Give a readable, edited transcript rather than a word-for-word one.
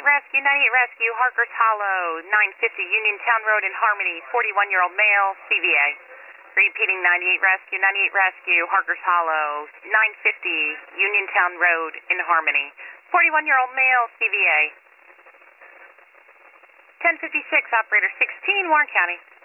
Rescue, 98 Rescue, Harker's Hollow, 950 Uniontown Road in Harmony, 41-year-old male, CVA. Repeating 98 Rescue, Harker's Hollow, 950 Uniontown Road in Harmony, 41-year-old male, CVA. 1056, operator 16, Warren County.